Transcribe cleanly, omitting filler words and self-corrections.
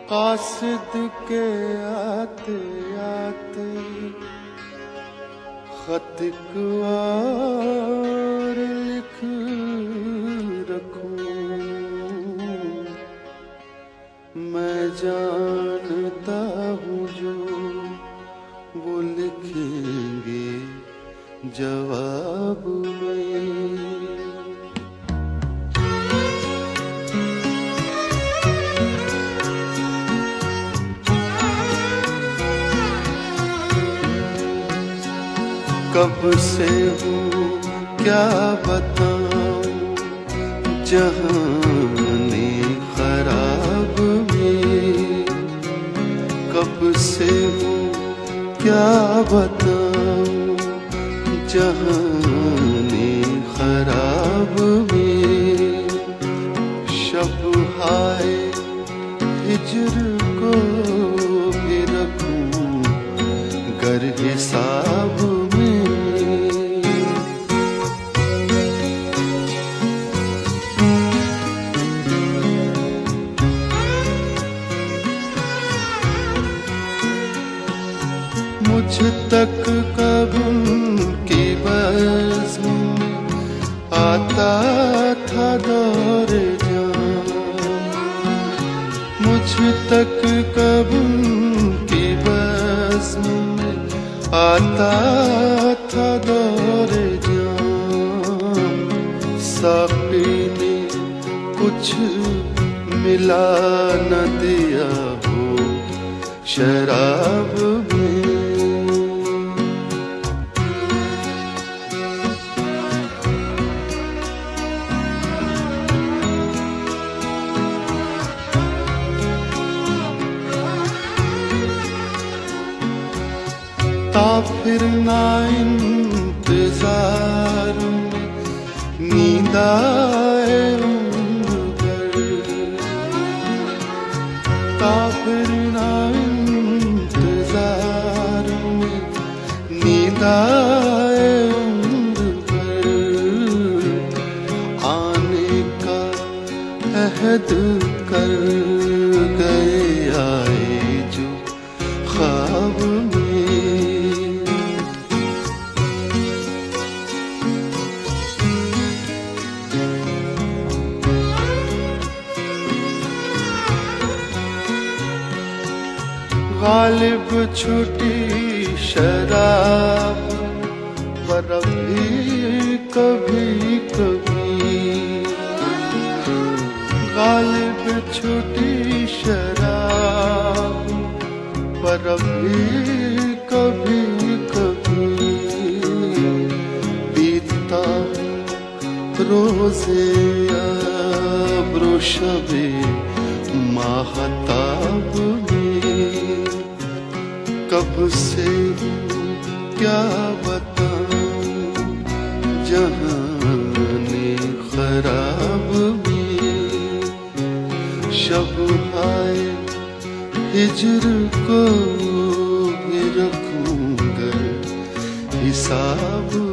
कासिद के आते आते खत इकबार लिख रखूं। मैं जानता हूँ जो वो लिखेंगे जवाब में। कब से हूँ क्या बताऊं जहाने खराब में। कब से हूँ क्या बताऊं जहाने खराब में। शब हाय हिजर को भी रखूं गर हिसाब में। मुझ तक कब उनकी बज़्म में आता था दौर जान। मुझ तक कब उनकी बज़्म में आता था दौर जान। साक़ी ने कुछ मिला न दिया हो शराब में। ता फिर ना इंतजार में नींद आए उम्र भर। ता फिर ना इंतजार में नींद आए उम्र भर। आने का अहद कर गए आए जो ख्वाब में। गालिब छूटी शराब पर भी कभी कभी। गालिब छूटी शराब पर भी कभी कभी। बीतता रोज़े अब्रो शबे माहताब में। कब से क्या बताऊं जहाने खराब में। शब हाय हिजर को भी रखूंगा हिसाब।